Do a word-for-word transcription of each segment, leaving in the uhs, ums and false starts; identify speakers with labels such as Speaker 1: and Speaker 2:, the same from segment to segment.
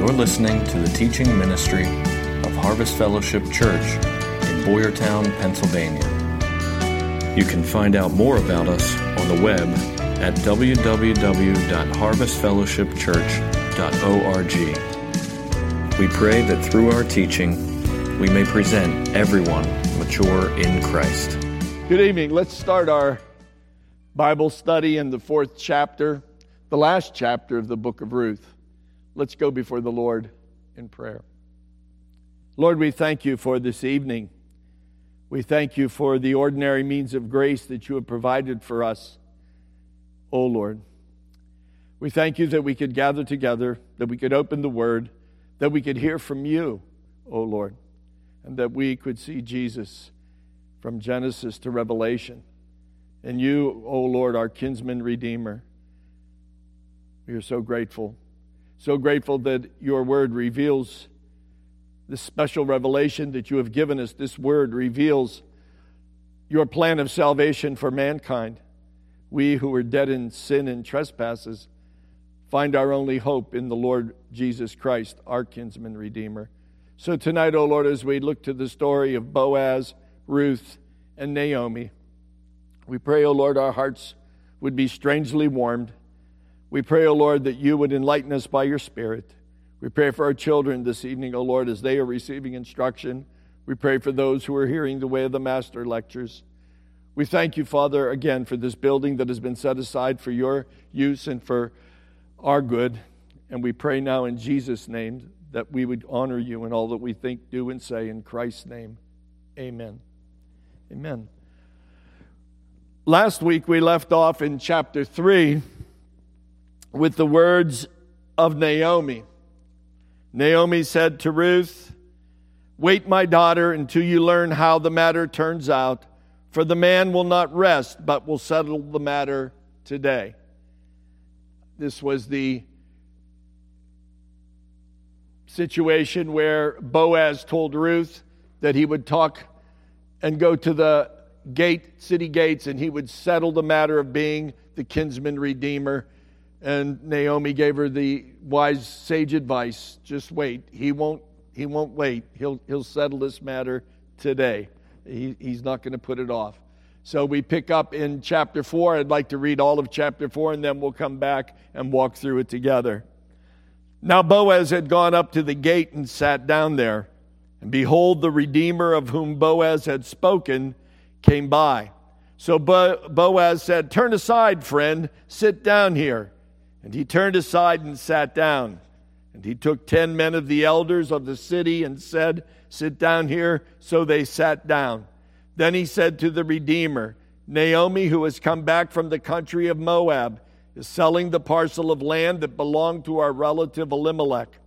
Speaker 1: You're listening to the teaching ministry of Harvest Fellowship Church in Boyertown, Pennsylvania. You can find out more about us on the web at w w w dot harvest fellowship church dot org. We pray that through our teaching, we may present everyone mature in Christ.
Speaker 2: Good evening. Let's start our Bible study in the fourth chapter, the last chapter of the book of Ruth. Let's go before the Lord in prayer. Lord, we thank you for this evening. We thank you for the ordinary means of grace that you have provided for us, O Lord. We thank you that we could gather together, that we could open the Word, that we could hear from you, O Lord, and that we could see Jesus from Genesis to Revelation. And you, O Lord, our kinsman redeemer. We are so grateful. So grateful that your word reveals this special revelation that you have given us. This word reveals your plan of salvation for mankind. We who are dead in sin and trespasses find our only hope in the Lord Jesus Christ, our kinsman redeemer. So tonight, O Lord, as we look to the story of Boaz, Ruth, and Naomi, we pray, O Lord, our hearts would be strangely warmed. We pray, O Lord, that you would enlighten us by your Spirit. We pray for our children this evening, O Lord, as they are receiving instruction. We pray for those who are hearing the Way of the Master lectures. We thank you, Father, again, for this building that has been set aside for your use and for our good. And we pray now in Jesus' name that we would honor you in all that we think, do, and say. In Christ's name, amen. Amen. Last week we left off in chapter three with the words of Naomi. Naomi said to Ruth, "Wait, my daughter, until you learn how the matter turns out, for the man will not rest, but will settle the matter today." This was the situation where Boaz told Ruth that he would talk and go to the gate, city gates, and he would settle the matter of being the kinsman redeemer. And Naomi gave her the wise sage advice: just wait. He won't. He won't wait. He'll he'll settle this matter today. He, he's not going to put it off. So we pick up in chapter four. I'd like to read all of chapter four, and then we'll come back and walk through it together. Now Boaz had gone up to the gate and sat down there, and behold, the Redeemer of whom Boaz had spoken came by. So Bo- Boaz said, "Turn aside, friend. Sit down here." And he turned aside and sat down. And he took ten men of the elders of the city and said, "Sit down here." So they sat down. Then he said to the Redeemer, "Naomi, who has come back from the country of Moab, is selling the parcel of land that belonged to our relative Elimelech.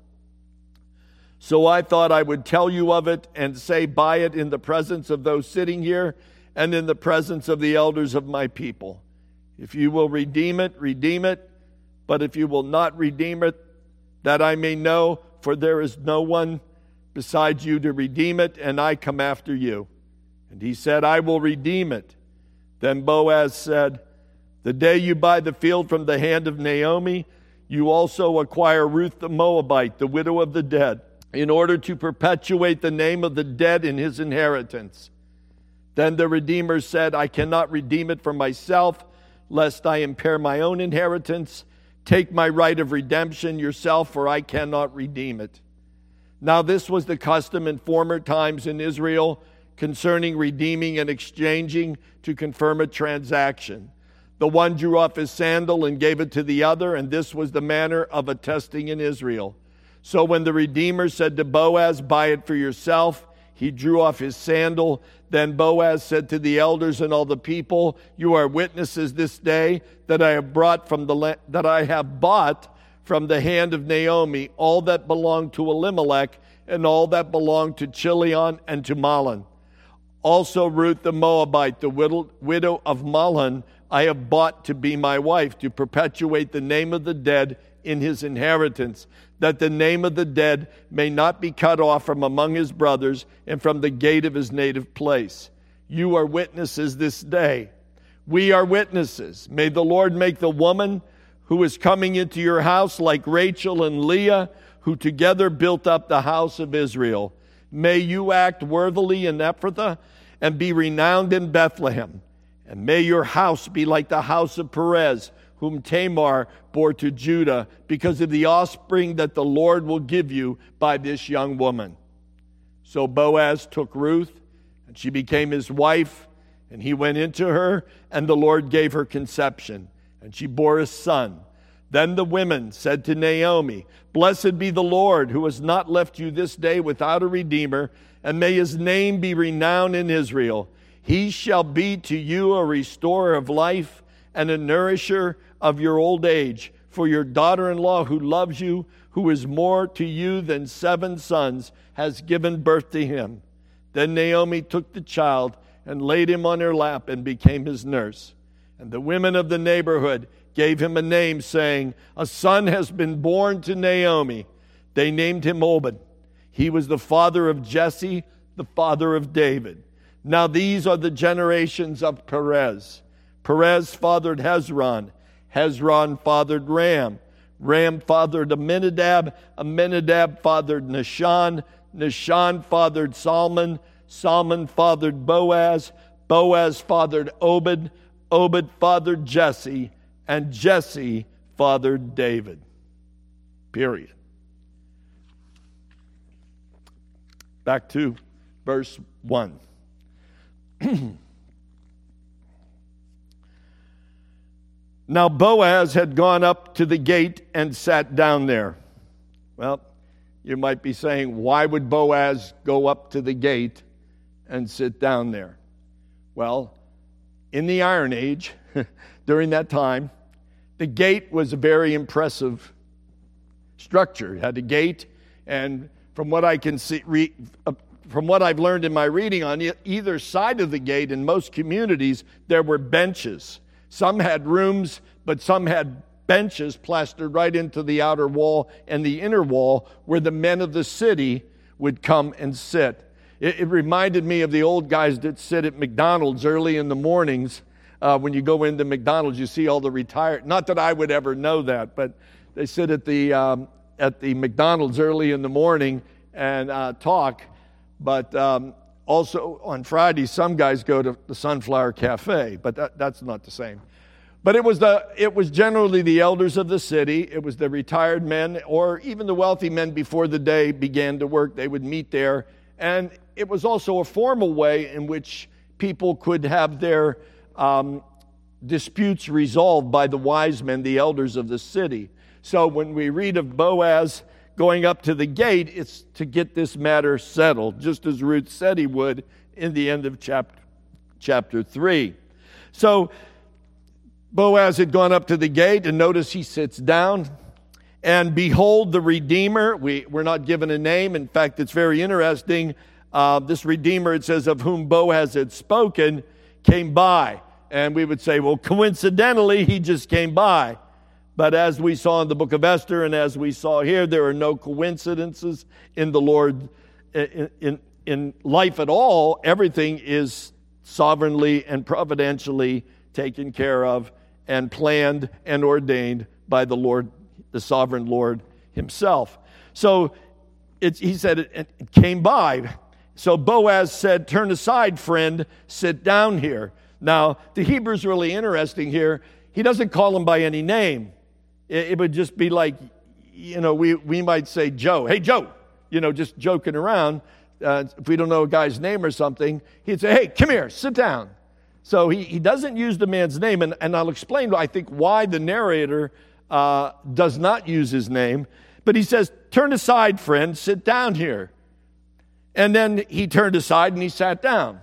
Speaker 2: So I thought I would tell you of it and say, buy it in the presence of those sitting here and in the presence of the elders of my people. If you will redeem it, redeem it. But if you will not redeem it, that I may know, for there is no one besides you to redeem it, and I come after you." And he said, "I will redeem it." Then Boaz said, "The day you buy the field from the hand of Naomi, you also acquire Ruth the Moabite, the widow of the dead, in order to perpetuate the name of the dead in his inheritance." Then the Redeemer said, "I cannot redeem it for myself, lest I impair my own inheritance. Take my right of redemption yourself, for I cannot redeem it." Now this was the custom in former times in Israel concerning redeeming and exchanging to confirm a transaction. The one drew off his sandal and gave it to the other, and this was the manner of attesting in Israel. So when the Redeemer said to Boaz, "Buy it for yourself," he drew off his sandal. Then Boaz said to the elders and all the people, "You are witnesses this day that I have brought from the la- that I have bought from the hand of Naomi all that belonged to Elimelech and all that belonged to Chilion and to Mahlon. Also Ruth the Moabite, the widow, widow of Mahlon, I have bought to be my wife, to perpetuate the name of the dead in his inheritance, that the name of the dead may not be cut off from among his brothers and from the gate of his native place. You are witnesses this day. We are witnesses. May the Lord make the woman who is coming into your house like Rachel and Leah, who together built up the house of Israel. May you act worthily in Ephrathah and be renowned in Bethlehem. And may your house be like the house of Perez, whom Tamar bore to Judah, because of the offspring that the Lord will give you by this young woman. So Boaz took Ruth, and she became his wife, and he went into her, and the Lord gave her conception, and she bore a son. Then the women said to Naomi, Blessed be the Lord, who has not left you this day without a redeemer, and may his name be renowned in Israel. He shall be to you a restorer of life and a nourisher of your old age. For your daughter-in-law who loves you, who is more to you than seven sons, has given birth to him. Then Naomi took the child and laid him on her lap and became his nurse. And the women of the neighborhood gave him a name, saying, A son has been born to Naomi. They named him Obed. He was the father of Jesse, the father of David. Now these are the generations of Perez. Perez fathered Hezron. Hezron fathered Ram. Ram fathered Amminadab. Amminadab fathered Nahshon. Nahshon fathered Salmon. Salmon fathered Boaz. Boaz fathered Obed. Obed fathered Jesse. And Jesse fathered David. Period. Back to verse one. Now Boaz had gone up to the gate and sat down there. Well, you might be saying, why would Boaz go up to the gate and sit down there? Well, in the Iron Age, during that time, the gate was a very impressive structure. It had a gate, and from what I can see, re, uh, from what I've learned in my reading, on either side of the gate in most communities, there were benches. Some had rooms, but some had benches plastered right into the outer wall and the inner wall where the men of the city would come and sit. It, it reminded me of the old guys that sit at McDonald's early in the mornings. Uh, when you go into McDonald's, you see all the retired, not that I would ever know that, but they sit at the um, at the McDonald's early in the morning and uh, talk. But um, also on Friday, some guys go to the Sunflower Cafe, but that, that's not the same. But it was the it was generally the elders of the city. It was the retired men, or even the wealthy men before the day began to work. They would meet there, and it was also a formal way in which people could have their um, disputes resolved by the wise men, the elders of the city. So when we read of Boaz going up to the gate, it's to get this matter settled, just as Ruth said he would in the end of chapter, chapter three. So Boaz had gone up to the gate, and notice he sits down. And behold, the Redeemer, we, we're not given a name. In fact, it's very interesting. Uh, this Redeemer, it says, of whom Boaz had spoken, came by. And we would say, well, coincidentally, he just came by. But as we saw in the book of Esther, and as we saw here, there are no coincidences in the Lord, in, in, in life at all. Everything is sovereignly and providentially taken care of and planned and ordained by the Lord, the sovereign Lord himself. So it's, he said it, it came by. So Boaz said, turn aside, friend, sit down here. Now, the Hebrew's really interesting here. He doesn't call him by any name. It, it would just be like, you know, we, we might say Joe. Hey, Joe, you know, just joking around. Uh, if we don't know a guy's name or something, he'd say, hey, come here, sit down. So he, he doesn't use the man's name, and, and I'll explain, I think, why the narrator uh, does not use his name. But he says, turn aside, friend, sit down here. And then he turned aside and he sat down.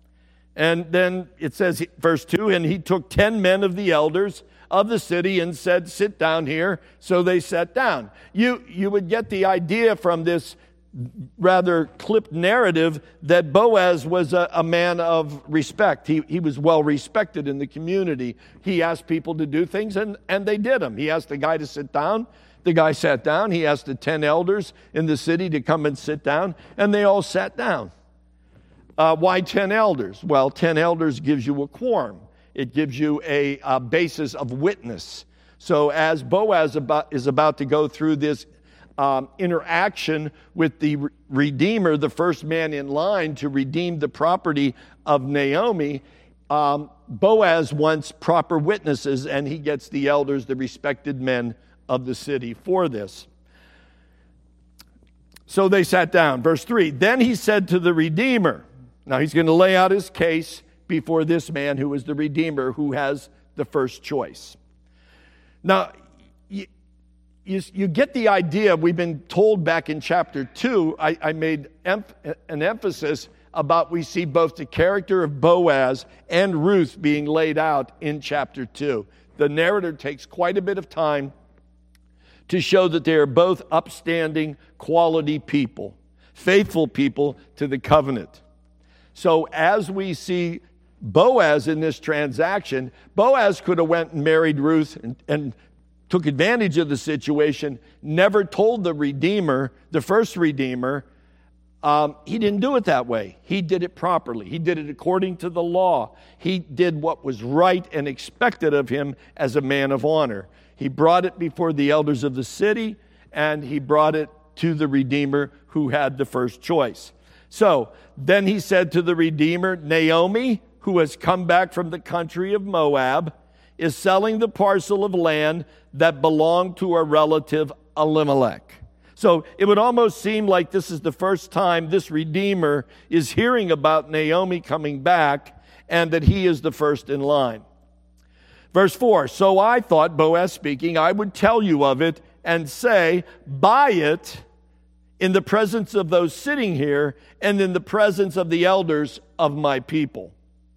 Speaker 2: And then it says, verse two, and he took ten men of the elders of the city and said, sit down here. So they sat down. You, you would get the idea from this rather clipped narrative that Boaz was a, a man of respect. He, he was well respected in the community. He asked people to do things, and, and they did them. He asked the guy to sit down. The guy sat down. He asked the ten elders in the city to come and sit down, and they all sat down. Uh, why ten elders? Well, ten elders gives you a quorum. It gives you a, a basis of witness. So as Boaz about, is about to go through this um, interaction with the re- Redeemer, the first man in line to redeem the property of Naomi, um, Boaz wants proper witnesses, and he gets the elders, the respected men of the city for this. So they sat down. Verse three, then he said to the Redeemer, now he's going to lay out his case before this man who is the Redeemer, who has the first choice. Now, you, you, you get the idea. We've been told back in chapter two, I, I made em- an emphasis about we see both the character of Boaz and Ruth being laid out in chapter two. The narrator takes quite a bit of time to show that they are both upstanding, quality people, faithful people to the covenant. So as we see Boaz in this transaction, Boaz could have went and married Ruth and, and took advantage of the situation, never told the Redeemer, the first Redeemer. Um, he didn't do it that way. He did it properly. He did it according to the law. He did what was right and expected of him as a man of honor. He brought it before the elders of the city, and he brought it to the Redeemer who had the first choice. So then he said to the Redeemer, Naomi, who has come back from the country of Moab, is selling the parcel of land that belonged to her relative Elimelech. So it would almost seem like this is the first time this Redeemer is hearing about Naomi coming back and that he is the first in line. Verse four, so I thought, Boaz speaking, I would tell you of it and say, buy it in the presence of those sitting here and in the presence of the elders of my people.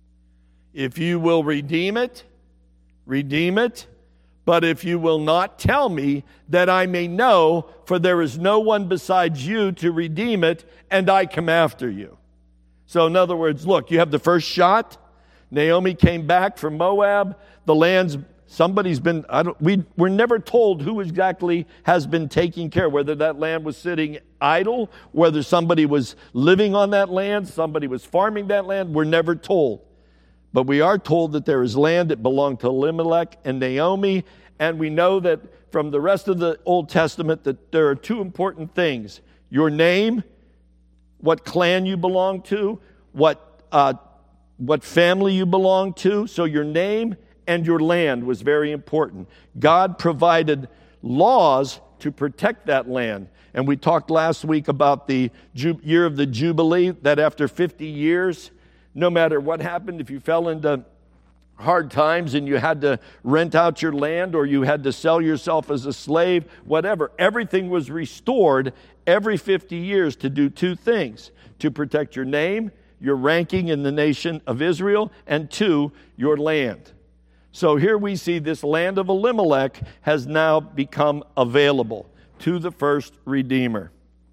Speaker 2: If you will redeem it, redeem it. But if you will not tell me, that I may know, for there is no one besides you to redeem it, and I come after you. So in other words, look, you have the first shot. Naomi came back from Moab. The land's, somebody's been, I don't, we, we're never told who exactly has been taking care, whether that land was sitting idle, whether somebody was living on that land, somebody was farming that land. We're never told. But we are told that there is land that belonged to Elimelech and Naomi, and we know that from the rest of the Old Testament that there are two important things. Your name, what clan you belong to, what uh, what family you belong to. So your name and your land was very important. God provided laws to protect that land. And we talked last week about the ju- year of the Jubilee, that after fifty years, no matter what happened, if you fell into hard times and you had to rent out your land or you had to sell yourself as a slave, whatever, everything was restored every fifty years to do two things: to protect your name, your ranking in the nation of Israel, and two, your land. So here we see this land of Elimelech has now become available to the first Redeemer.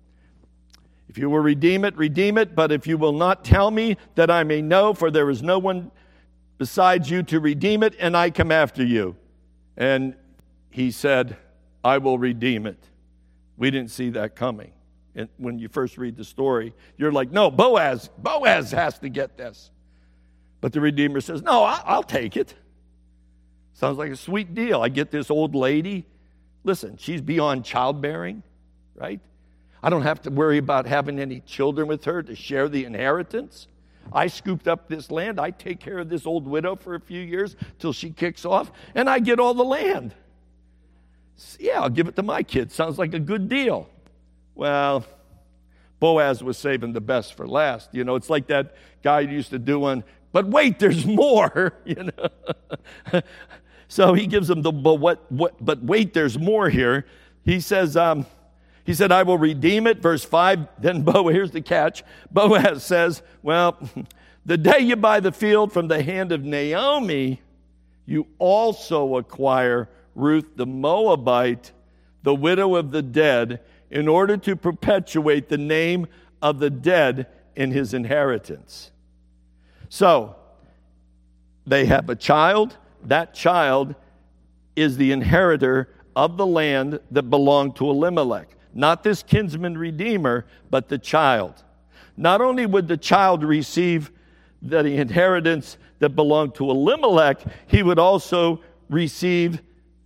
Speaker 2: If you will redeem it, redeem it, but if you will not tell me, that I may know, for there is no one besides you to redeem it, and I come after you. And he said, I will redeem it. We didn't see that coming. And when you first read the story, you're like, no, Boaz, Boaz has to get this. But the Redeemer says, no, I'll take it. Sounds like a sweet deal. I get this old lady. Listen, she's beyond childbearing, right? I don't have to worry about having any children with her to share the inheritance. I scooped up this land. I take care of this old widow for a few years till she kicks off, and I get all the land. Yeah, I'll give it to my kids. Sounds like a good deal. Well, Boaz was saving the best for last. You know, it's like that guy used to do one, but wait, there's more, you know. So he gives them the, but what, what, but wait, there's more here. He says, um, he said, I will redeem it. Verse five, then Boaz, here's the catch. Boaz says, well, the day you buy the field from the hand of Naomi, you also acquire Ruth the Moabite, the widow of the dead, in order to perpetuate the name of the dead in his inheritance. So, they have a child. That child is the inheritor of the land that belonged to Elimelech. Not this kinsman redeemer, but the child. Not only would the child receive the inheritance that belonged to Elimelech, he would also receive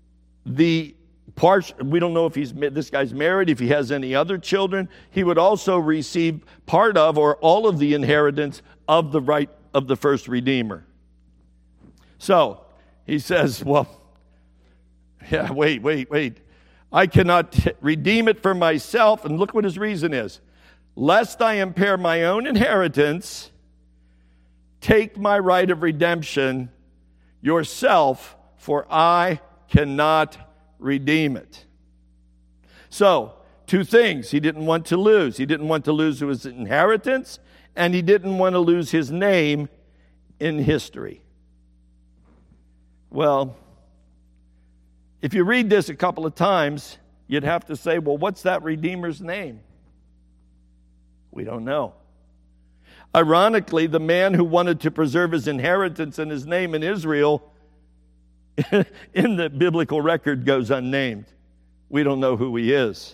Speaker 2: the part, we don't know if he's this guy's married, if he has any other children. He would also receive part of or all of the inheritance of the right of the first redeemer. So he says, well, yeah, wait, wait, wait. I cannot t- redeem it for myself. And look what his reason is. Lest I impair my own inheritance, take my right of redemption yourself, for I cannot redeem it. So, two things he didn't want to lose. He didn't want to lose his inheritance, and he didn't want to lose his name in history. Well, if you read this a couple of times, you'd have to say, well, what's that Redeemer's name? We don't know. Ironically, the man who wanted to preserve his inheritance and his name in Israel in the biblical record goes unnamed. We don't know who he is.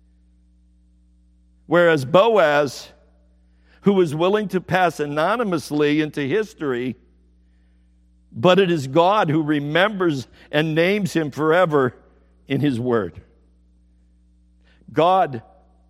Speaker 2: Whereas Boaz, who was willing to pass anonymously into history, but it is God who remembers and names him forever in his word. God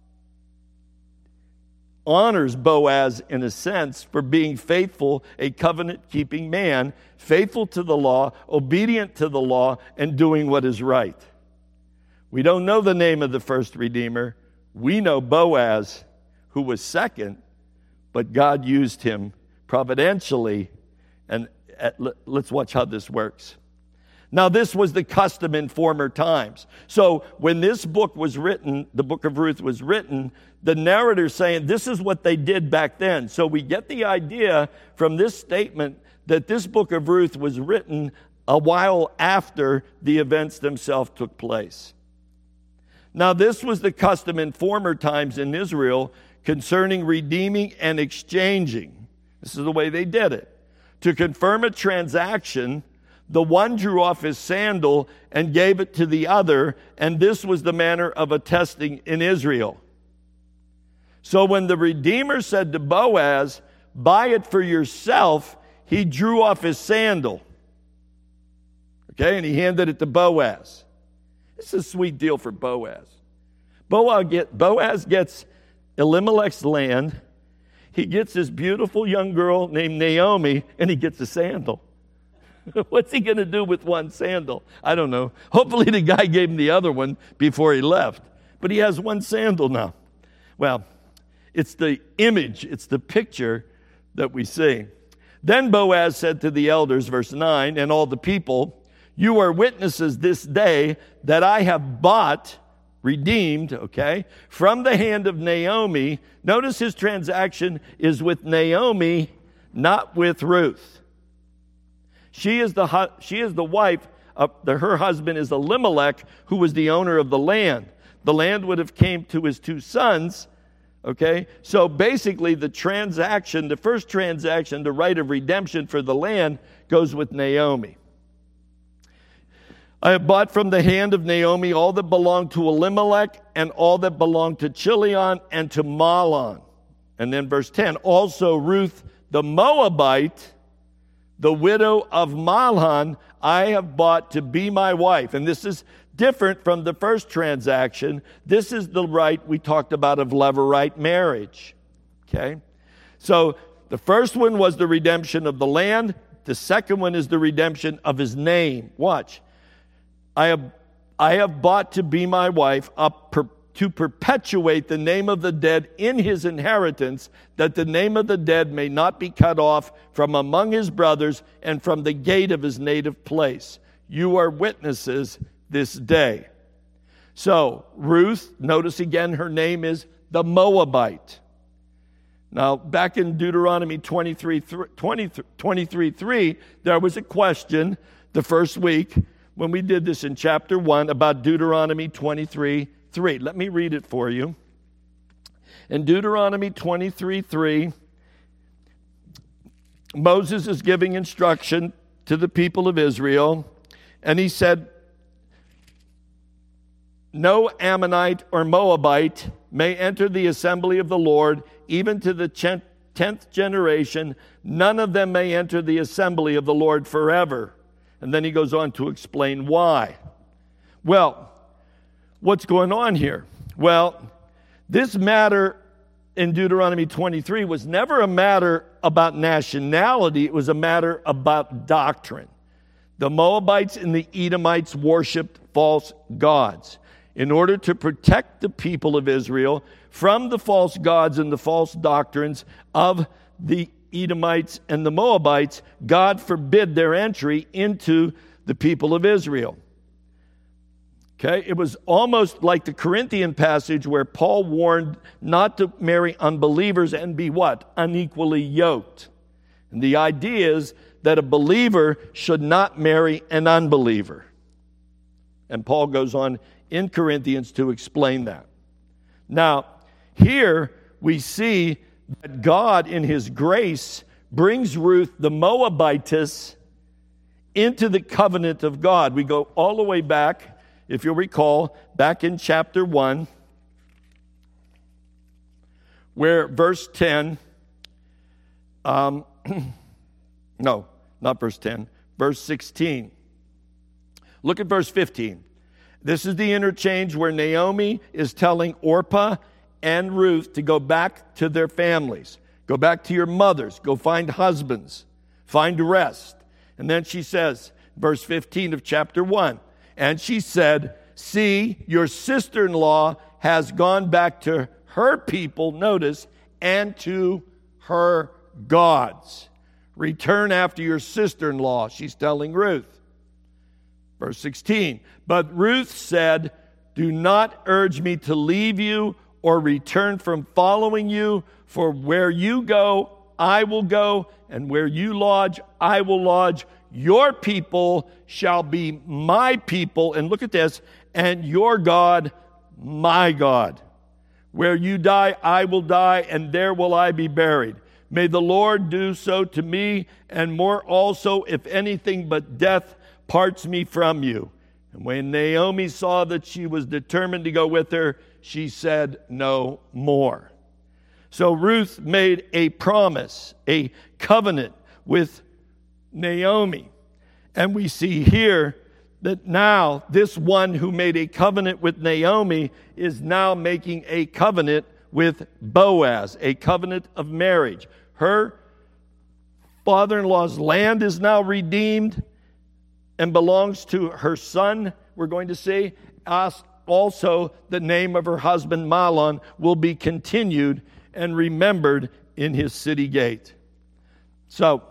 Speaker 2: honors Boaz in a sense for being faithful, a covenant-keeping man, faithful to the law, obedient to the law, and doing what is right. We don't know the name of the first Redeemer. We know Boaz, who was second, but God used him providentially. And let's watch how this works. Now, this was the custom in former times. So when this book was written, the book of Ruth was written, the narrator's saying this is what they did back then. So we get the idea from this statement that this book of Ruth was written a while after the events themselves took place. Now, this was the custom in former times in Israel concerning redeeming and exchanging. This is the way they did it. To confirm a transaction, the one drew off his sandal and gave it to the other, and this was the manner of attesting in Israel. So when the Redeemer said to Boaz, buy it for yourself, he drew off his sandal. Okay, and he handed it to Boaz. This is a sweet deal for Boaz. Boaz, get, Boaz gets Elimelech's land. He gets this beautiful young girl named Naomi, and he gets a sandal. What's he going to do with one sandal? I don't know. Hopefully the guy gave him the other one before he left. But he has one sandal now. Well, it's the image, it's the picture that we see. Then Boaz said to the elders, verse nine, and all the people, you are witnesses this day that I have bought, redeemed, okay, from the hand of Naomi. Notice his transaction is with Naomi, not with Ruth. She is the she is the wife of the, her husband is Elimelech, who was the owner of the land. The land would have came to his two sons. Okay, so basically the transaction, the first transaction, the right of redemption for the land goes with Naomi. I have bought from the hand of Naomi all that belonged to Elimelech and all that belonged to Chilion and to Mahlon. And then verse ten, also Ruth the Moabite, the widow of Mahlon, I have bought to be my wife. And this is different from the first transaction. This is the right we talked about of levirate marriage. Okay? So the first one was the redemption of the land. The second one is the redemption of his name. Watch. I have, I have bought to be my wife up per, to perpetuate the name of the dead in his inheritance, that the name of the dead may not be cut off from among his brothers and from the gate of his native place. You are witnesses this day. So, Ruth, notice again her name is the Moabite. Now, back in Deuteronomy twenty-three three, there was a question the first week when we did this in chapter one about Deuteronomy twenty-three three. Let me read it for you. In Deuteronomy twenty-three three, Moses is giving instruction to the people of Israel, and he said, no Ammonite or Moabite may enter the assembly of the Lord, even to the tenth generation. None of them may enter the assembly of the Lord forever. And then he goes on to explain why. Well, what's going on here? Well, this matter in Deuteronomy twenty-three was never a matter about nationality. It was a matter about doctrine. The Moabites and the Edomites worshiped false gods. In order to protect the people of Israel from the false gods and the false doctrines of the Edomites and the Moabites, God forbid their entry into the people of Israel. Okay, it was almost like the Corinthian passage where Paul warned not to marry unbelievers and be what? Unequally yoked. And the idea is that a believer should not marry an unbeliever. And Paul goes on in Corinthians to explain that. Now, here we see that God in his grace brings Ruth the Moabitess into the covenant of God. We go all the way back, if you'll recall, back in chapter one, where verse ten, um, no, not verse ten, verse sixteen. Look at verse fifteen. This is the interchange where Naomi is telling Orpah and Ruth to go back to their families. Go back to your mothers. Go find husbands. Find rest. And then she says, verse fifteen of chapter one, and she said, see, your sister-in-law has gone back to her people, notice, and to her gods. Return after your sister-in-law, she's telling Ruth. Verse sixteen, but Ruth said, do not urge me to leave you or return from following you, for where you go, I will go, and where you lodge, I will lodge. Your people shall be my people, and look at this, and your God, my God. Where you die, I will die, and there will I be buried. May the Lord do so to me, and more also, if anything but death parts me from you. And when Naomi saw that she was determined to go with her, she said no more. So Ruth made a promise, a covenant with Naomi. And we see here that now this one who made a covenant with Naomi is now making a covenant with Boaz, a covenant of marriage. Her father-in-law's land is now redeemed and belongs to her son, we're going to see. Also, the name of her husband Mahlon will be continued and remembered in his city gate. So,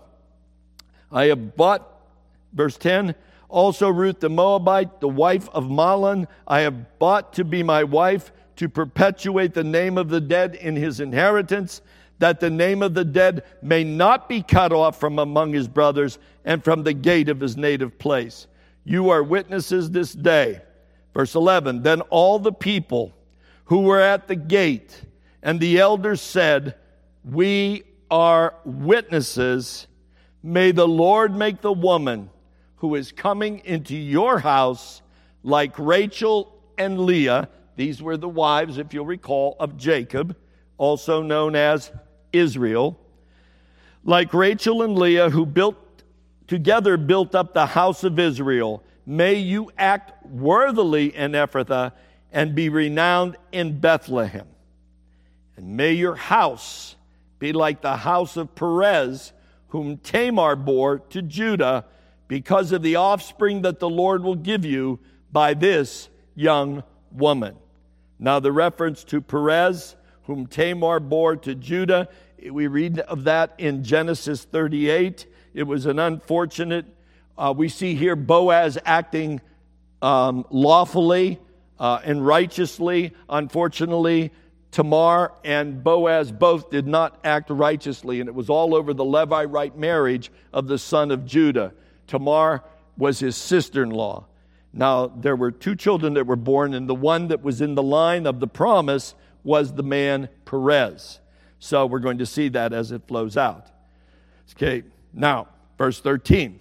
Speaker 2: I have bought, verse ten, also Ruth the Moabite, the wife of Mahlon, I have bought to be my wife, to perpetuate the name of the dead in his inheritance, that the name of the dead may not be cut off from among his brothers and from the gate of his native place. You are witnesses this day. Verse eleven, then all the people who were at the gate and the elders said, we are witnesses. May the Lord make the woman who is coming into your house like Rachel and Leah. These were the wives, if you'll recall, of Jacob, also known as Israel. Like Rachel and Leah, who built together built up the house of Israel. May you act worthily in Ephrathah and be renowned in Bethlehem. And may your house be like the house of Perez, whom Tamar bore to Judah, because of the offspring that the Lord will give you by this young woman. Now the reference to Perez, whom Tamar bore to Judah, we read of that in Genesis thirty-eight. It was an unfortunate, uh, we see here Boaz acting um, lawfully uh, and righteously. Unfortunately, Tamar and Boaz both did not act righteously, and it was all over the Levite marriage of the son of Judah. Tamar was his sister-in-law. Now, there were two children that were born, and the one that was in the line of the promise was the man Perez. So we're going to see that as it flows out. Okay, now, verse thirteen.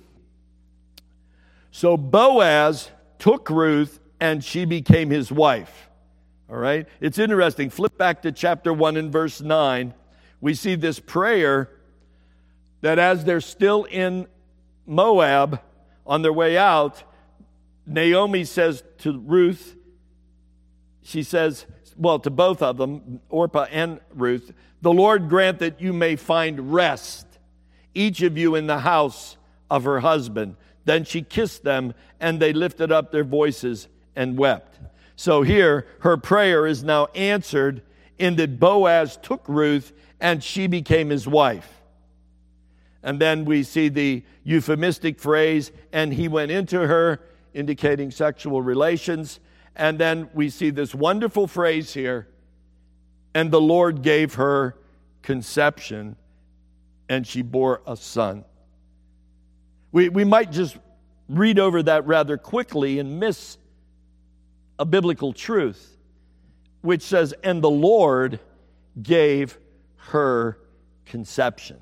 Speaker 2: So Boaz took Ruth, and she became his wife. All right? It's interesting. Flip back to chapter one and verse nine. We see this prayer that as they're still in Moab on their way out, Naomi says to Ruth, she says, well, to both of them, Orpah and Ruth, the Lord grant that you may find rest, each of you in the house of her husband. Then she kissed them, and they lifted up their voices and wept. So here, her prayer is now answered in that Boaz took Ruth, and she became his wife. And then we see the euphemistic phrase, and he went into her, indicating sexual relations. And then we see this wonderful phrase here, and the Lord gave her conception, and she bore a son. We, we might just read over that rather quickly and miss a biblical truth, which says, and the Lord gave her conception.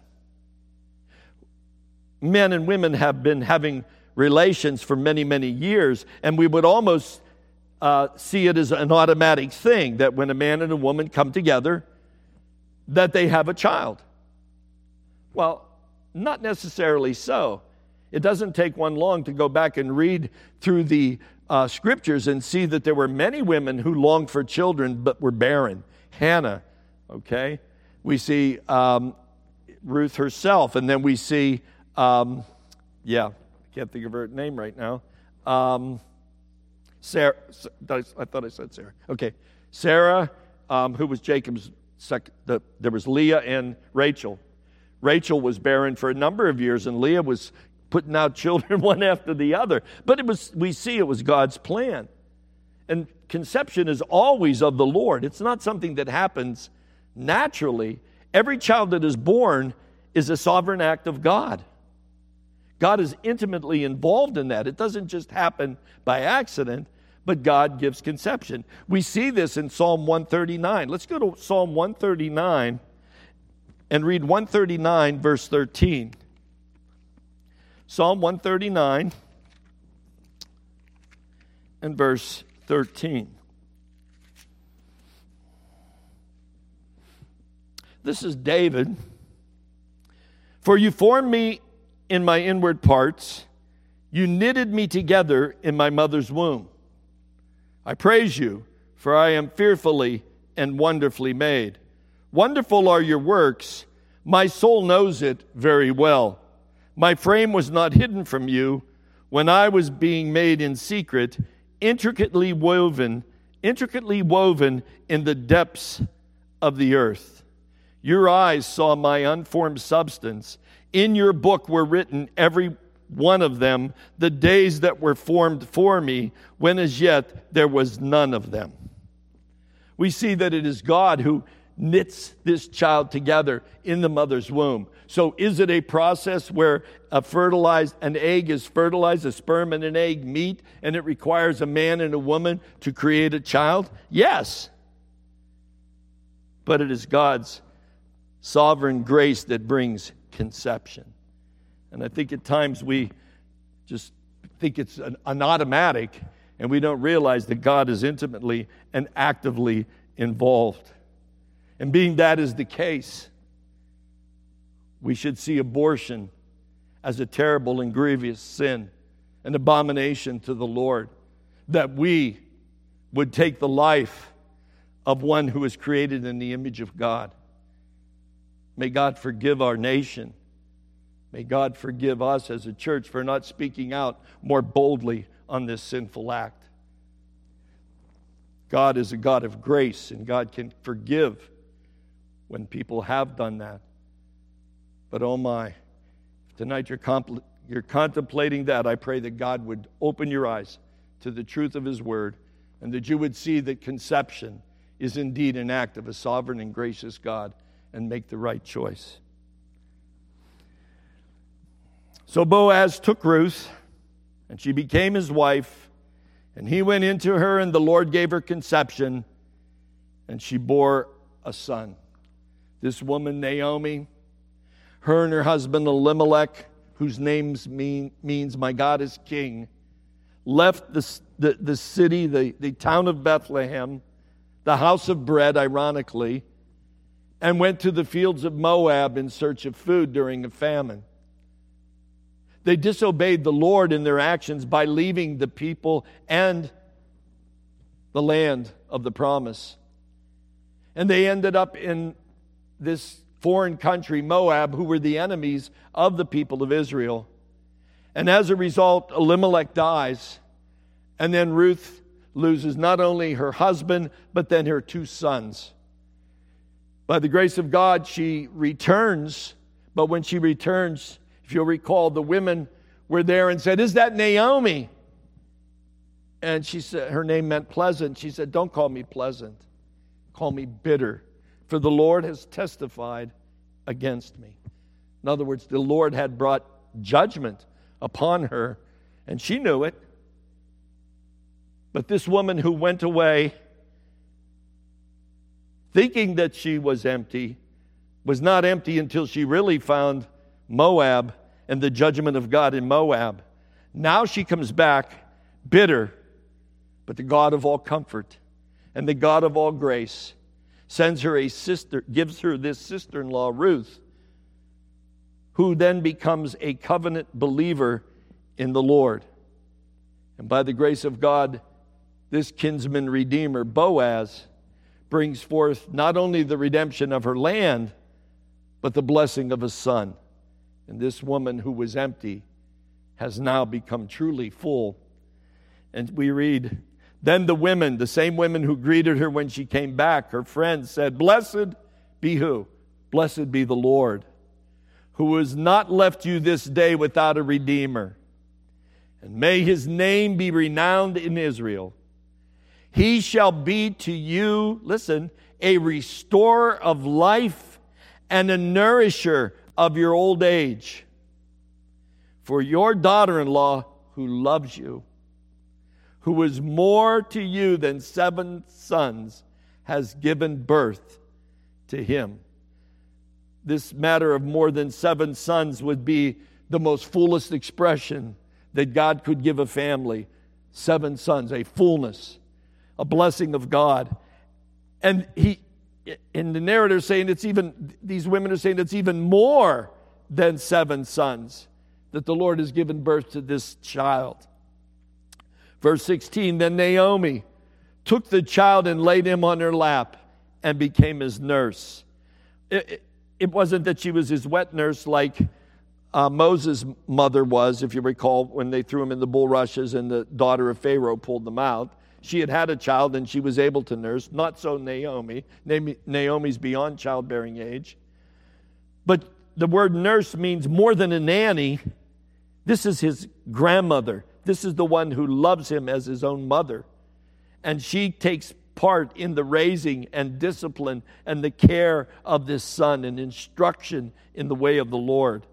Speaker 2: Men and women have been having relations for many, many years, and we would almost uh, see it as an automatic thing that when a man and a woman come together, that they have a child. Well, not necessarily so. It doesn't take one long to go back and read through the uh, scriptures and see that there were many women who longed for children but were barren. Hannah, okay? We see um, Ruth herself, and then we see, um, yeah, I can't think of her name right now. Um, Sarah, I thought I said Sarah. Okay, Sarah, um, who was Jacob's second, the, there was Leah and Rachel. Rachel was barren for a number of years, and Leah was putting out children one after the other. But it was, we see it was God's plan. And conception is always of the Lord. It's not something that happens naturally. Every child that is born is a sovereign act of God. God is intimately involved in that. It doesn't just happen by accident, but God gives conception. We see this in Psalm one thirty-nine. Let's go to Psalm one thirty-nine and read one thirty-nine, verse thirteen. Psalm one thirty-nine and verse thirteen. This is David. For you formed me in my inward parts. You knitted me together in my mother's womb. I praise you, for I am fearfully and wonderfully made. Wonderful are your works. My soul knows it very well. My frame was not hidden from you when I was being made in secret, intricately woven, intricately woven in the depths of the earth. Your eyes saw my unformed substance. In your book were written, every one of them, the days that were formed for me, when as yet there was none of them. We see that it is God who knits this child together in the mother's womb. So is it a process where a fertilized, an egg is fertilized, a sperm and an egg meet, and it requires a man and a woman to create a child? Yes. But it is God's sovereign grace that brings conception. And I think at times we just think it's an, an automatic, and we don't realize that God is intimately and actively involved. And being that is the case, we should see abortion as a terrible and grievous sin, an abomination to the Lord, that we would take the life of one who is created in the image of God. May God forgive our nation. May God forgive us as a church for not speaking out more boldly on this sinful act. God is a God of grace, and God can forgive when people have done that. But oh my, if tonight you're, compl- you're contemplating that, I pray that God would open your eyes to the truth of His Word, and that you would see that conception is indeed an act of a sovereign and gracious God, and make the right choice. So Boaz took Ruth, and she became his wife, and he went into her, and the Lord gave her conception, and she bore a son. This woman, Naomi, her and her husband Elimelech, whose name mean, means my God is king, left the, the, the city, the, the town of Bethlehem, the house of bread, ironically, and went to the fields of Moab in search of food during a famine. They disobeyed the Lord in their actions by leaving the people and the land of the promise. And they ended up in this foreign country, Moab, who were the enemies of the people of Israel. And as a result, Elimelech dies. And then Ruth loses not only her husband, but then her two sons. By the grace of God, she returns. But when she returns, if you'll recall, the women were there and said, "Is that Naomi?" And she said, her name meant pleasant. She said, "Don't call me pleasant. Call me bitter. For the Lord has testified against me." In other words, the Lord had brought judgment upon her, and she knew it. But this woman who went away thinking that she was empty was not empty until she really found Moab and the judgment of God in Moab. Now she comes back bitter, but the God of all comfort and the God of all grace sends her a sister, gives her this sister-in-law, Ruth, who then becomes a covenant believer in the Lord. And by the grace of God, this kinsman redeemer, Boaz, brings forth not only the redemption of her land, but the blessing of a son. And this woman who was empty has now become truly full. And we read, "Then the women, the same women who greeted her when she came back, her friends, said, 'Blessed be who? Blessed be the Lord, who has not left you this day without a redeemer. And may his name be renowned in Israel. He shall be to you,'" listen, "'a restorer of life and a nourisher of your old age. For your daughter-in-law who loves you, who is more to you than seven sons, has given birth to him." This matter of more than seven sons would be the most fullest expression that God could give a family. Seven sons, a fullness, a blessing of God. And he, in the narrative, saying it's even, these women are saying it's even more than seven sons that the Lord has given birth to this child. Verse sixteen, "Then Naomi took the child and laid him on her lap and became his nurse." It, it, it wasn't that she was his wet nurse like uh, Moses' mother was, if you recall, when they threw him in the bulrushes and the daughter of Pharaoh pulled them out. She had had a child and she was able to nurse. Not so Naomi. Naomi's beyond childbearing age. But the word nurse means more than a nanny. This is his grandmother. This is the one who loves him as his own mother. And she takes part in the raising and discipline and the care of this son and instruction in the way of the Lord.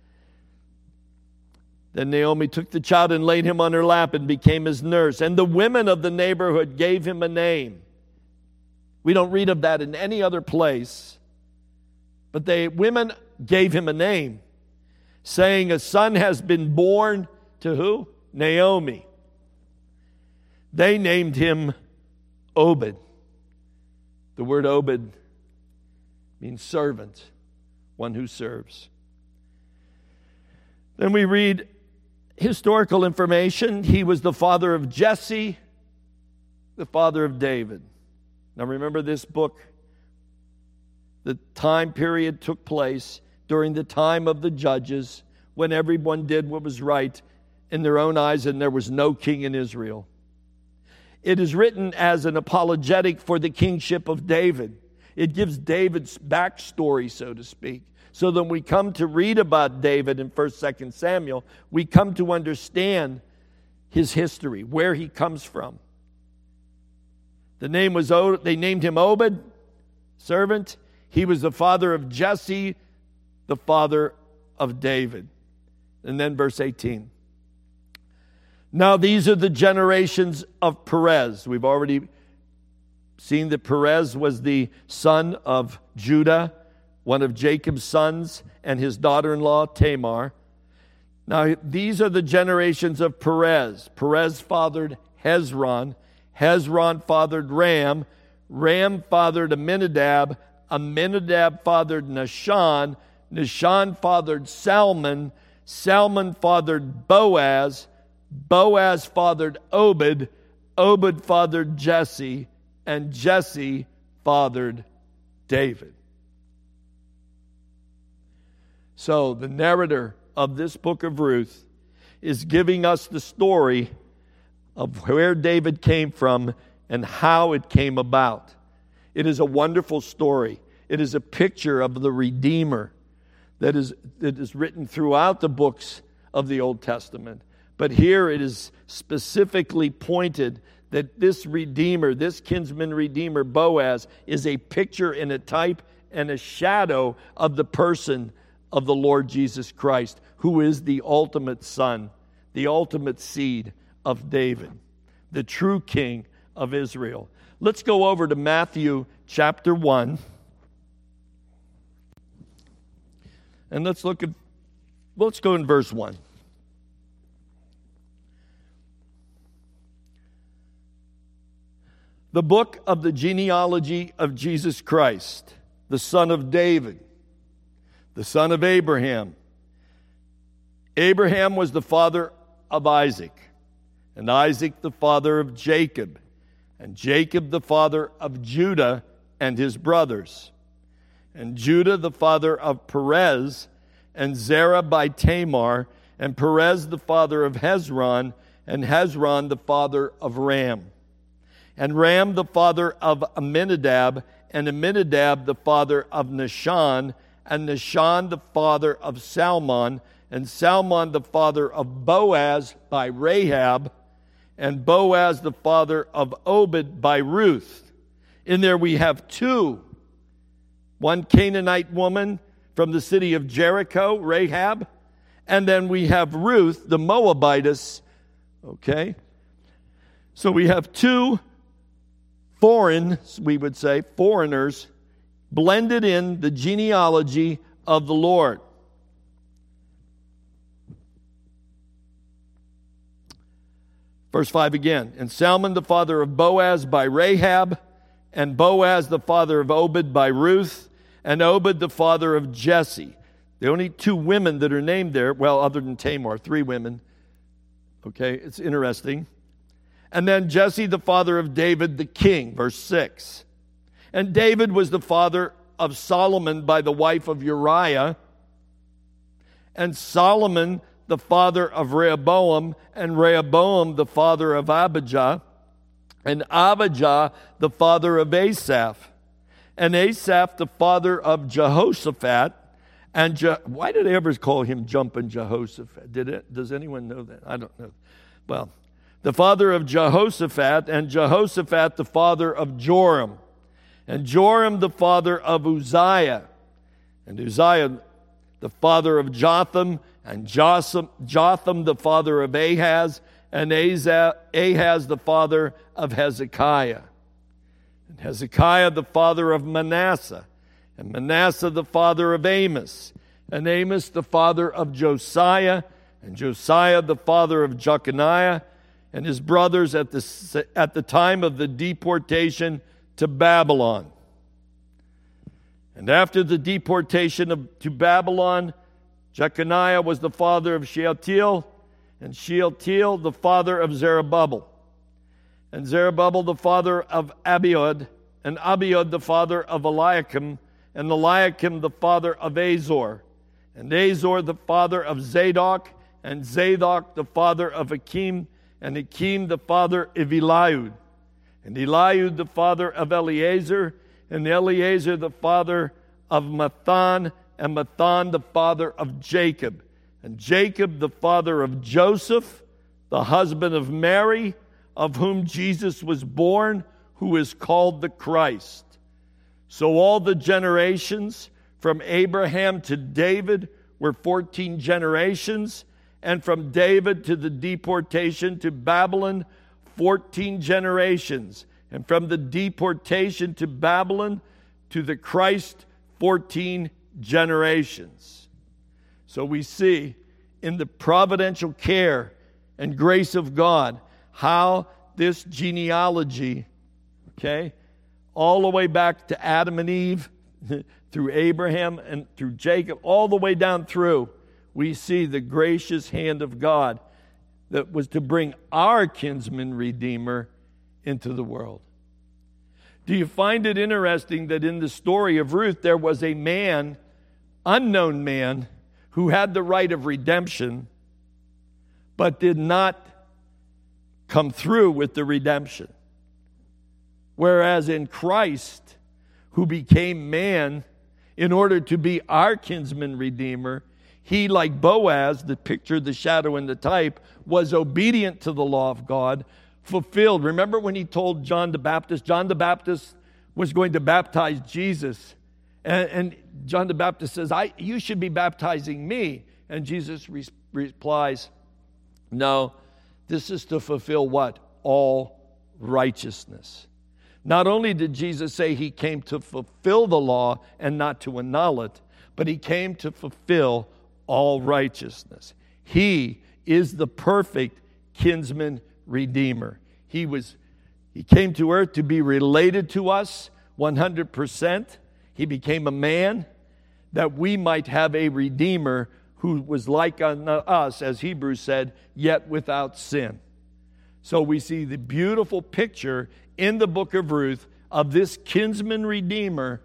Speaker 2: Then Naomi took the child and laid him on her lap and became his nurse. And the women of the neighborhood gave him a name. We don't read of that in any other place. But the women gave him a name, saying, "A son has been born to who? Naomi." They named him Obed. The word Obed means servant, one who serves. Then we read historical information. He was the father of Jesse, the father of David. Now remember, this book, the time period took place during the time of the judges, when everyone did what was right in their own eyes and there was no king in Israel. It is written as an apologetic for the kingship of David. It gives David's backstory, so to speak. So that when we come to read about David in First, Second Samuel, we come to understand his history, where he comes from. The name was they named him Obed, servant. He was the father of Jesse, the father of David. And then verse eighteen. "Now these are the generations of Perez." We've already seen that Perez was the son of Judah, one of Jacob's sons, and his daughter-in-law Tamar. Now these are the generations of Perez. Perez fathered Hezron. Hezron fathered Ram. Ram fathered Amminadab. Amminadab fathered Nahshon. Nahshon fathered Salmon. Salmon fathered Boaz. Boaz fathered Obed. Obed fathered Jesse. And Jesse fathered David. So the narrator of this book of Ruth is giving us the story of where David came from and how it came about. It is a wonderful story. It is a picture of the Redeemer that is, that is written throughout the books of the Old Testament. But here it is specifically pointed that this Redeemer, this kinsman Redeemer, Boaz, is a picture and a type and a shadow of the person of the Lord Jesus Christ, who is the ultimate son, the ultimate seed of David, the true king of Israel. Let's go over to Matthew chapter one. And let's look at, let's go in verse one. The book of the genealogy of Jesus Christ, the son of David, the son of Abraham. Abraham was the father of Isaac, and Isaac the father of Jacob, and Jacob the father of Judah and his brothers, and Judah the father of Perez, and Zerah by Tamar, and Perez the father of Hezron, and Hezron the father of Ram, and Ram the father of Amminadab, and Amminadab the father of Nahshon, and Nahshon the father of Salmon, and Salmon the father of Boaz by Rahab, and Boaz the father of Obed by Ruth. In there we have two. One Canaanite woman from the city of Jericho, Rahab, and then we have Ruth, the Moabitess. Okay? So we have two foreign, we would say, foreigners, blended in the genealogy of the Lord. Verse five again. And Salmon the father of Boaz by Rahab, and Boaz the father of Obed by Ruth, and Obed the father of Jesse. The only two women that are named there, well, other than Tamar, three women. Okay, it's interesting. And then Jesse the father of David the king, verse six. And David was the father of Solomon by the wife of Uriah, and Solomon the father of Rehoboam, and Rehoboam the father of Abijah, and Abijah the father of Asaph, and Asaph the father of Jehoshaphat. And Je- why did they ever call him Jumping Jehoshaphat? Did it? Does anyone know that? I don't know. Well, the father of Jehoshaphat, and Jehoshaphat the father of Joram, and Joram the father of Uzziah, and Uzziah the father of Jotham, and Jotham, Jotham the father of Ahaz, and Ahaz the father of Hezekiah, and Hezekiah the father of Manasseh, and Manasseh the father of Amos, and Amos the father of Josiah, and Josiah the father of Jeconiah, and his brothers at the, at the time of the deportation to Babylon. And after the deportation of, to Babylon, Jeconiah was the father of Shealtiel, and Shealtiel the father of Zerubbabel, and Zerubbabel the father of Abiud, and Abiud the father of Eliakim, and Eliakim the father of Azor, and Azor the father of Zadok, and Zadok the father of Akim, and Akim the father of Eliud, and Eliud the father of Eleazar, and Eleazar the father of Mathan, and Mathan the father of Jacob, and Jacob the father of Joseph, the husband of Mary, of whom Jesus was born, who is called the Christ. So all the generations from Abraham to David were fourteen generations, and from David to the deportation to Babylon, fourteen generations. And from the deportation to Babylon to the Christ, fourteen generations. So we see in the providential care and grace of God how this genealogy, okay, all the way back to Adam and Eve, through Abraham and through Jacob, all the way down through, we see the gracious hand of God that was to bring our kinsman redeemer into the world. Do you find it interesting that in the story of Ruth, there was a man, unknown man, who had the right of redemption, but did not come through with the redemption? Whereas in Christ, who became man in order to be our kinsman redeemer, he, like Boaz, the picture, the shadow, and the type, was obedient to the law of God, fulfilled. Remember when he told John the Baptist, John the Baptist was going to baptize Jesus. And, and John the Baptist says, I, you should be baptizing me. And Jesus re- replies, no, this is to fulfill what? All righteousness. Not only did Jesus say he came to fulfill the law and not to annul it, but he came to fulfill all righteousness. He is the perfect kinsman redeemer. He was, he came to earth to be related to us one hundred percent. He became a man that we might have a redeemer who was like us, as Hebrews said, yet without sin. So we see the beautiful picture in the book of Ruth of this kinsman redeemer,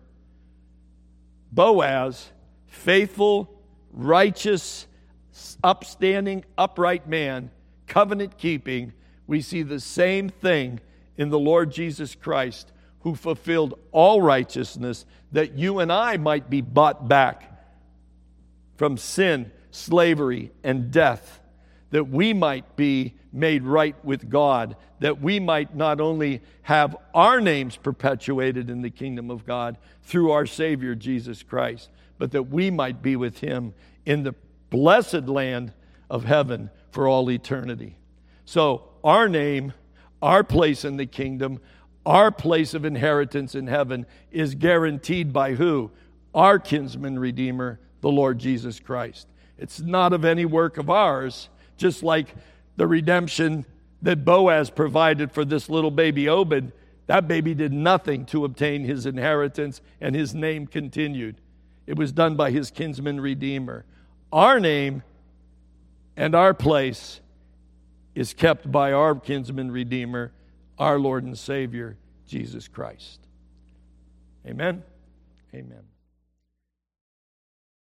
Speaker 2: Boaz, faithful, righteous, upstanding, upright man, covenant keeping. We see the same thing in the Lord Jesus Christ, who fulfilled all righteousness, that you and I might be bought back from sin, slavery, and death, that we might be made right with God, that we might not only have our names perpetuated in the kingdom of God through our Savior Jesus Christ, but that we might be with him in the blessed land of heaven for all eternity. So our name, our place in the kingdom, our place of inheritance in heaven is guaranteed by who? Our kinsman redeemer, the Lord Jesus Christ. It's not of any work of ours, just like the redemption that Boaz provided for this little baby Obed. That baby did nothing to obtain his inheritance, and his name continued. It was done by his kinsman redeemer. Our name and our place is kept by our kinsman redeemer, our Lord and Savior, Jesus Christ. Amen? Amen.